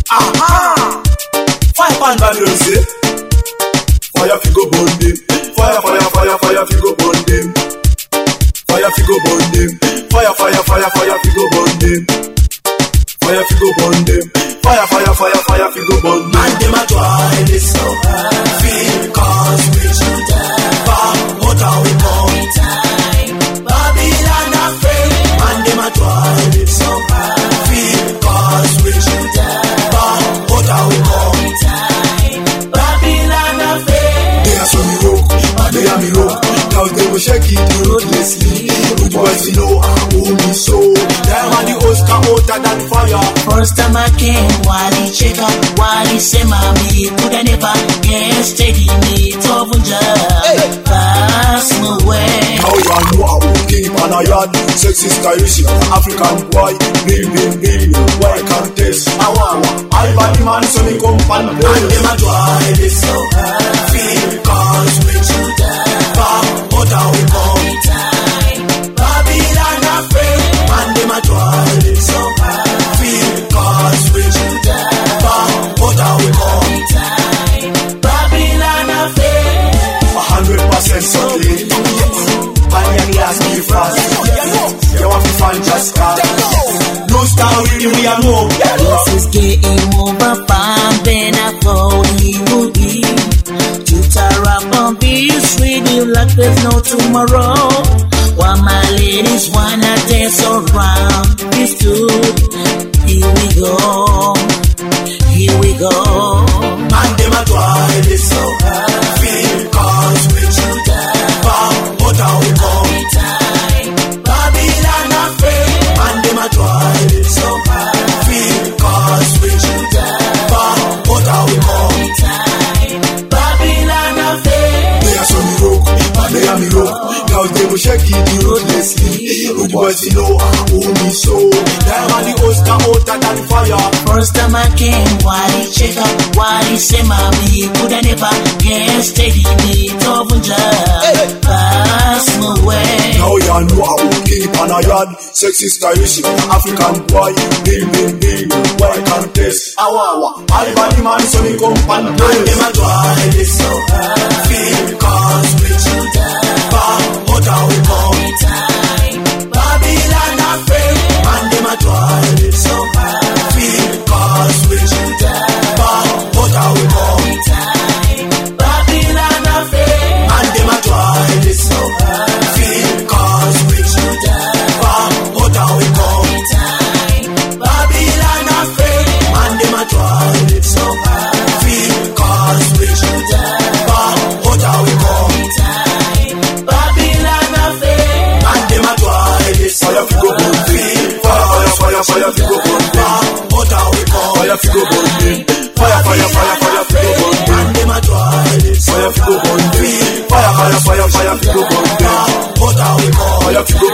Aha! Fire pan Babylon say. Fire fi go burn them. Fire, fire, fire, fire fi go burn them. Fire fi go burn them. Fire, fire, fire, fire fi go burn them. Fire fi go burn them. Fire, fire, fire, fire fi go burn them. And them a try this so feel cause we should die. But how we come time Babylon a fail. And them a try this so feel cause we should die. But how we come time Babylon a fail. They are so me rock, and they are me rock. Now they will shake it ruthlessly. Good boys you know who me so. Them and the host come hotter than fire. First time I came, while he check up, while he say mommy, could I never get steady me to pass my way. How you know how we keep on a yard. Sexy stylish, African boy. Bill, why can't test? I body man so me come and play. And them a try this so feel cause we should die. But how we come time Babylon a fail. And them a try this so feel cause we should die. But how we come time Babylon a fail. 100% solid. Miami has me fast. You want to find just cause. No star really we are more. This is getting over fun, then I thought he would be. To rap on this radio like there's no tomorrow. While my ladies wanna dance around this dude. Here we go, here we go. And them a try this so feel cause we should die. But how we come time Babylon a fail. And them a try this so feel cause we should die. But how we come time Babylon a fail. They are so me rock, and they are me rock. Now they will shake it ruthlessly. Good boys you know who me so. Them and the host come hotter than fire. First time I came, while he check up, while he say mommy, could I never get steady me to pass my way. Now you know how we keep on a yard. Sexy stylish, African boy. Bill, why can't test? I body man so me come and play. And them a try this so feel cause we should die. But how we come time Babylon a fail. And them a try this so feel cause we should die. But how we come time Babylon a fail. And them a try this so feel cause we should die. But how we come time Babylon a fail. And them a try this so feel cause we should die. But how we come time Babylon a fail. And them a try this so feel Fire fi go burn them. but how we come Fire fi go burn them. Fire fi go burn them. and them a try this Fire fi go burn them. Fire fi go burn them. but how we come Fire fi go